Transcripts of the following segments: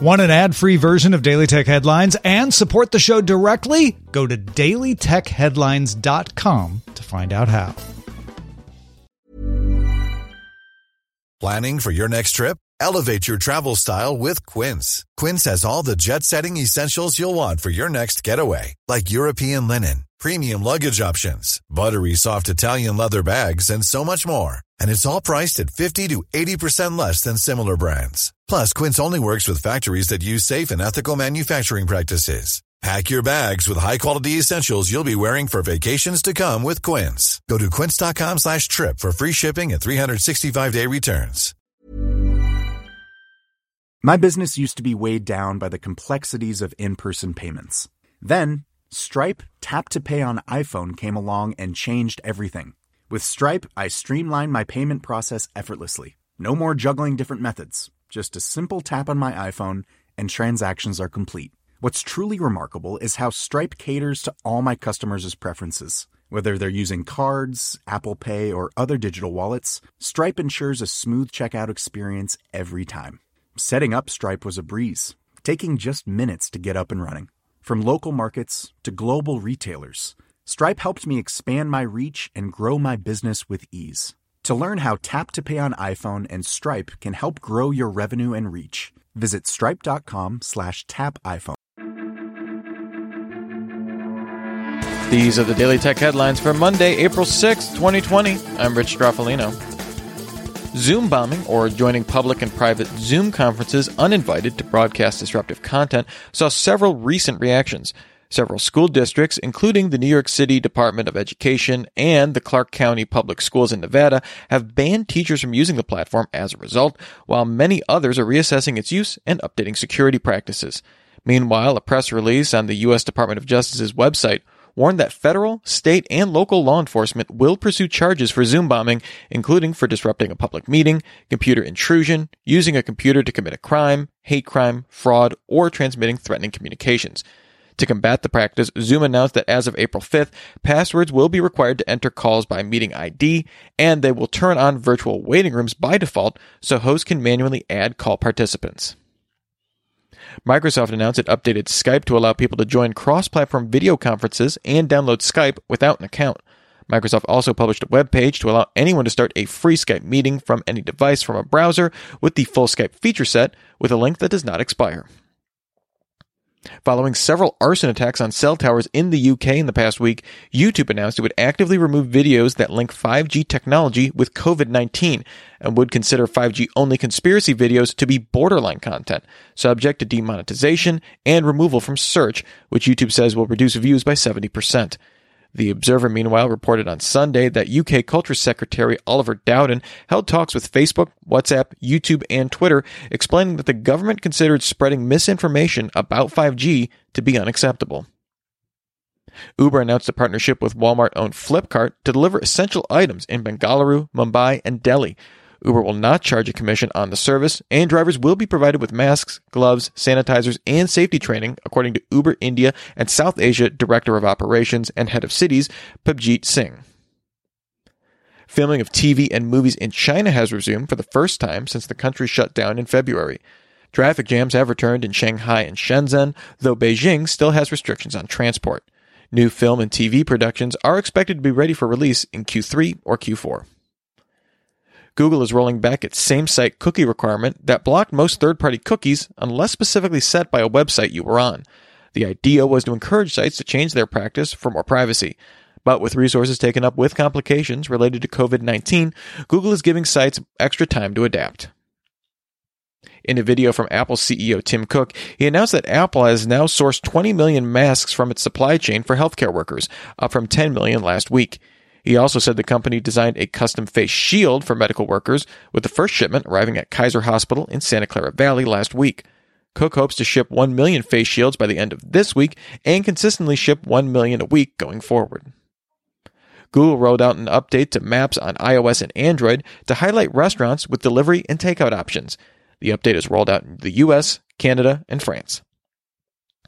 Want an ad-free version of Daily Tech Headlines and support the show directly? Go to dailytechheadlines.com to find out how. Planning for your next trip? Elevate your travel style with Quince. Quince has all the jet-setting essentials you'll want for your next getaway, like European linen, premium luggage options, buttery soft Italian leather bags, and so much more. And it's all priced at 50 to 80% less than similar brands. Plus, Quince only works with factories that use safe and ethical manufacturing practices. Pack your bags with high-quality essentials you'll be wearing for vacations to come with Quince. Go to quince.com/trip for free shipping and 365-day returns. My business used to be weighed down by the complexities of in-person payments. Then, Stripe Tap to Pay on iPhone came along and changed everything. With Stripe, I streamlined my payment process effortlessly. No more juggling different methods. Just a simple tap on my iPhone and transactions are complete. What's truly remarkable is how Stripe caters to all my customers' preferences. Whether they're using cards, Apple Pay, or other digital wallets, Stripe ensures a smooth checkout experience every time. Setting up Stripe was a breeze, taking just minutes to get up and running. From local markets to global retailers, Stripe helped me expand my reach and grow my business with ease. To learn how Tap to Pay on iPhone and Stripe can help grow your revenue and reach, visit stripe.com/tapiphone. These are the Daily Tech Headlines for Monday, April 6th, 2020. I'm Rich Stroffolino. Zoom bombing, or joining public and private Zoom conferences uninvited to broadcast disruptive content, saw several recent reactions. Several school districts, including the New York City Department of Education and the Clark County Public Schools in Nevada, have banned teachers from using the platform as a result, while many others are reassessing its use and updating security practices. Meanwhile, a press release on the U.S. Department of Justice's website warned that federal, state, and local law enforcement will pursue charges for Zoom bombing, including for disrupting a public meeting, computer intrusion, using a computer to commit a crime, hate crime, fraud, or transmitting threatening communications. To combat the practice, Zoom announced that as of April 5th, passwords will be required to enter calls by meeting ID, and they will turn on virtual waiting rooms by default so hosts can manually add call participants. Microsoft announced it updated Skype to allow people to join cross-platform video conferences and download Skype without an account. Microsoft also published a web page to allow anyone to start a free Skype meeting from any device from a browser with the full Skype feature set with a link that does not expire. Following several arson attacks on cell towers in the UK in the past week, YouTube announced it would actively remove videos that link 5G technology with COVID-19 and would consider 5G-only conspiracy videos to be borderline content, subject to demonetization and removal from search, which YouTube says will reduce views by 70%. The Observer, meanwhile, reported on Sunday that UK Culture Secretary Oliver Dowden held talks with Facebook, WhatsApp, YouTube, and Twitter, explaining that the government considered spreading misinformation about 5G to be unacceptable. Uber announced a partnership with Walmart-owned Flipkart to deliver essential items in Bengaluru, Mumbai, and Delhi. Uber will not charge a commission on the service, and drivers will be provided with masks, gloves, sanitizers, and safety training, according to Uber India and South Asia Director of Operations and Head of Cities, Pabjit Singh. Filming of TV and movies in China has resumed for the first time since the country shut down in February. Traffic jams have returned in Shanghai and Shenzhen, though Beijing still has restrictions on transport. New film and TV productions are expected to be ready for release in Q3 or Q4. Google is rolling back its same-site cookie requirement that blocked most third-party cookies unless specifically set by a website you were on. The idea was to encourage sites to change their practice for more privacy. But with resources taken up with complications related to COVID-19, Google is giving sites extra time to adapt. In a video from Apple CEO Tim Cook, he announced that Apple has now sourced 20 million masks from its supply chain for healthcare workers, up from 10 million last week. He also said the company designed a custom face shield for medical workers, with the first shipment arriving at Kaiser Hospital in Santa Clara Valley last week. Cook hopes to ship 1 million face shields by the end of this week and consistently ship 1 million a week going forward. Google rolled out an update to Maps on iOS and Android to highlight restaurants with delivery and takeout options. The update is rolled out in the US, Canada, and France.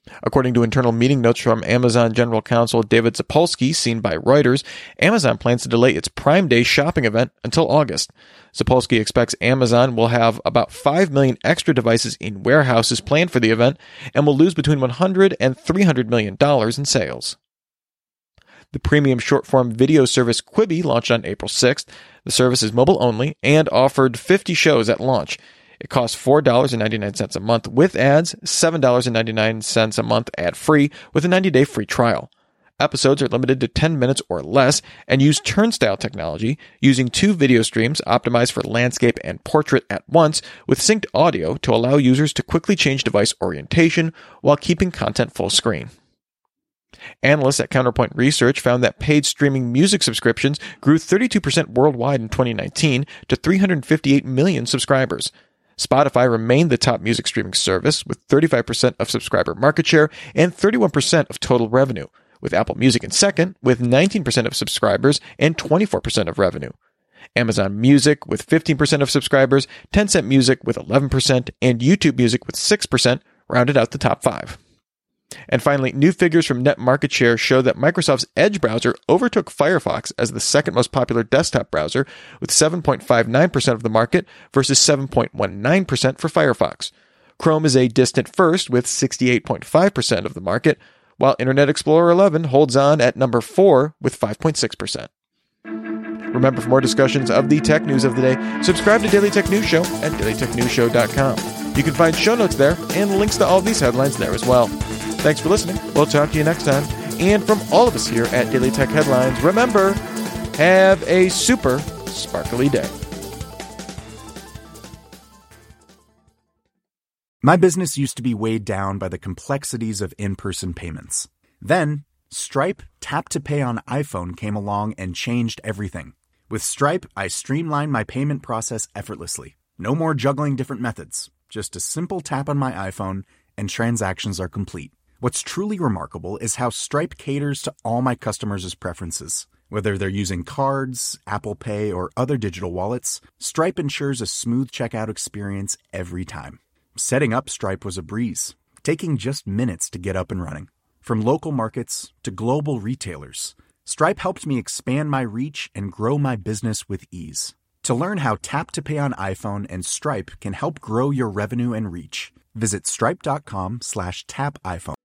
According to internal meeting notes from Amazon General Counsel David Zapolsky, seen by Reuters, Amazon plans to delay its Prime Day shopping event until August. Zapolsky expects Amazon will have about 5 million extra devices in warehouses planned for the event and will lose between $100 and $300 million in sales. The premium short-form video service Quibi launched on April 6th. The service is mobile-only and offered 50 shows at launch. It costs $4.99 a month with ads, $7.99 a month ad-free with a 90-day free trial. Episodes are limited to 10 minutes or less and use turnstile technology, using 2 video streams optimized for landscape and portrait at once with synced audio to allow users to quickly change device orientation while keeping content full screen. Analysts at Counterpoint Research found that paid streaming music subscriptions grew 32% worldwide in 2019 to 358 million subscribers. Spotify remained the top music streaming service with 35% of subscriber market share and 31% of total revenue, with Apple Music in second with 19% of subscribers and 24% of revenue. Amazon Music with 15% of subscribers, Tencent Music with 11%, and YouTube Music with 6% rounded out the top 5. And finally, new figures from Net Market Share show that Microsoft's Edge browser overtook Firefox as the second most popular desktop browser, with 7.59% of the market versus 7.19% for Firefox. Chrome is a distant first with 68.5% of the market, while Internet Explorer 11 holds on at number 4 with 5.6%. Remember, for more discussions of the tech news of the day, subscribe to Daily Tech News Show at dailytechnewsshow.com. You can find show notes there and links to all of these headlines there as well. Thanks for listening. We'll talk to you next time. And from all of us here at Daily Tech Headlines, remember, have a super sparkly day. My business used to be weighed down by the complexities of in-person payments. Then, Stripe Tap to Pay on iPhone came along and changed everything. With Stripe, I streamlined my payment process effortlessly. No more juggling different methods. Just a simple tap on my iPhone and transactions are complete. What's truly remarkable is how Stripe caters to all my customers' preferences. Whether they're using cards, Apple Pay, or other digital wallets, Stripe ensures a smooth checkout experience every time. Setting up Stripe was a breeze, taking just minutes to get up and running. From local markets to global retailers, Stripe helped me expand my reach and grow my business with ease. To learn how Tap to Pay on iPhone and Stripe can help grow your revenue and reach, visit stripe.com/tapiphone.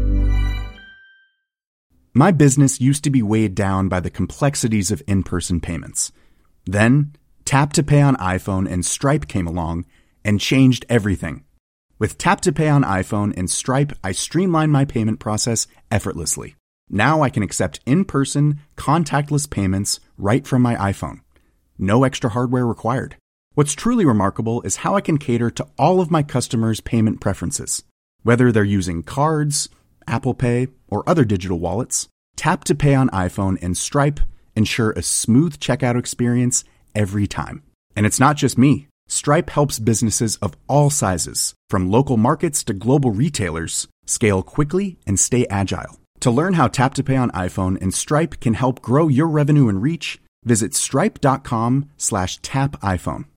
My business used to be weighed down by the complexities of in-person payments. Then, Tap to Pay on iPhone and Stripe came along and changed everything. With Tap to Pay on iPhone and Stripe, I streamlined my payment process effortlessly. Now I can accept in-person, contactless payments right from my iPhone. No extra hardware required. What's truly remarkable is how I can cater to all of my customers' payment preferences. Whether they're using cards, Apple Pay, or other digital wallets, Tap to Pay on iPhone and Stripe ensure a smooth checkout experience every time. And it's not just me. Stripe helps businesses of all sizes, from local markets to global retailers, scale quickly and stay agile. To learn how Tap to Pay on iPhone and Stripe can help grow your revenue and reach, visit stripe.com/tapiphone.